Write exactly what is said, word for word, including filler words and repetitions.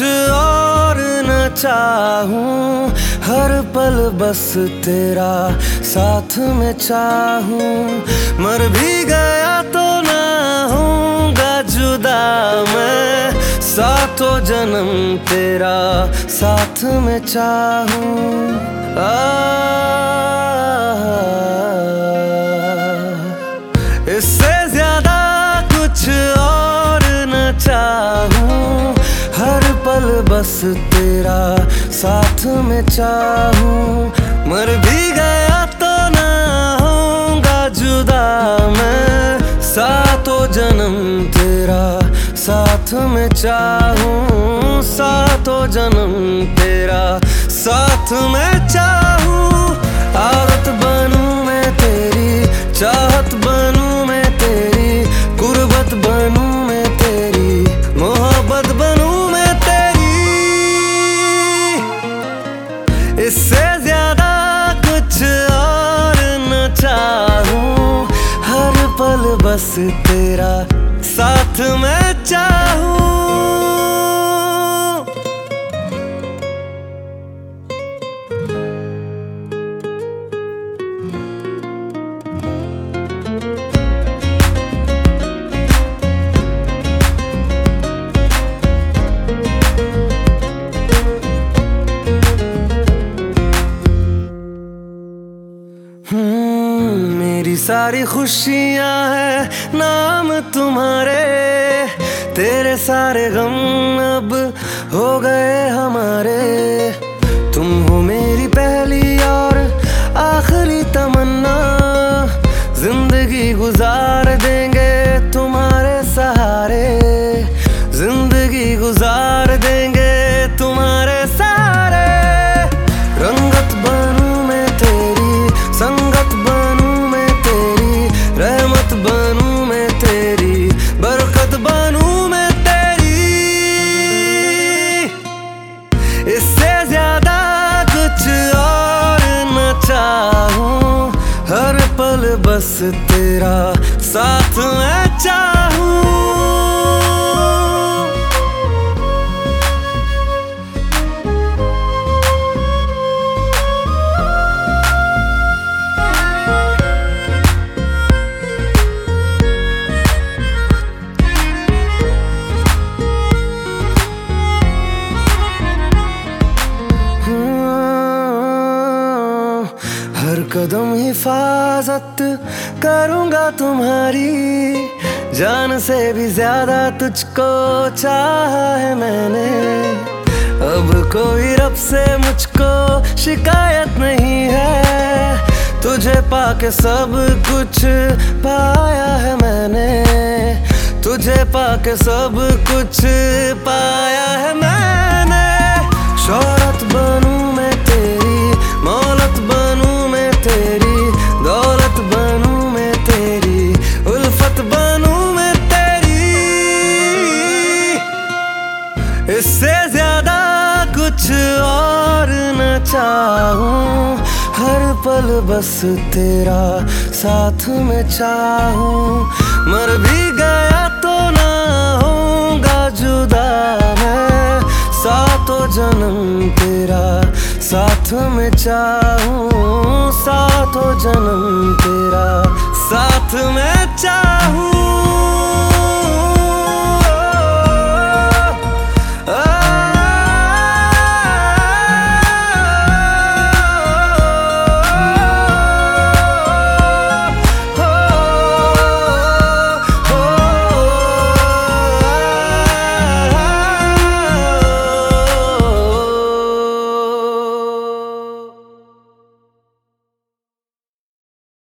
और न चाहूं, हर पल बस तेरा साथ में चाहूं। मर भी गया तो ना होऊंगा जुदा मैं, सातों जन्म तेरा साथ में चाहूं। आ, इससे ज्यादा कुछ और न चाहूं, हर पल बस तेरा साथ में चाहूं। मर भी गया तो ना होऊंगा जुदा मैं, सातों जन्म तेरा साथ में चाहूं। सातों जन्म तेरा साथ में चाहूं। आदत बनूं मैं तेरी, चाहत बनूं मैं तेरी, गुर्बत बनूं मैं तेरी, मोहब्बत बनूं मैं तेरी। इससे ज्यादा कुछ और न चाहूं, हर पल बस तेरा साथ में चाहूं। मेरी सारी खुशियां है नाम तुम्हारे, तेरे सारे गम अब हो गए हमारे। तुम हो मेरी पहली और आखिरी तमन्ना, जिंदगी गुजार देंगे तुम्हारे सहारे, जिंदगी गुजार देंगे तुम्हारे सहारे। रंगत बनूं मैं तेरी, संगत बनूं मैं तेरी, रहमत बनूं मैं तेरी, बरकत बनूं मैं तेरी। इससे ज्यादा कुछ और न चाहूं, हर पल बस तेरा साथ में चाहूं। हर कदम हिफाजत करूंगा तुम्हारी, जान से भी ज्यादा तुझको चाहा है मैंने। अब कोई रब से मुझको शिकायत नहीं है, तुझे पाके सब कुछ पाया है मैंने, तुझे पाके सब कुछ पाया है मैंने। शोहरत बनूं मैं तेरी, मौलत बनूं मैं तेरी, दौलत बनूं मैं तेरी, उल्फत बनूं मैं तेरी। इससे ज्यादा कुछ और न चाहूं, हर पल बस तेरा साथ में चाहूं। मर भी गया तो ना होऊंगा जुदा मैं, सातों जन्म तेरा साथ में चाहूं। सातों जन्म तेरा साथ में चाहूं।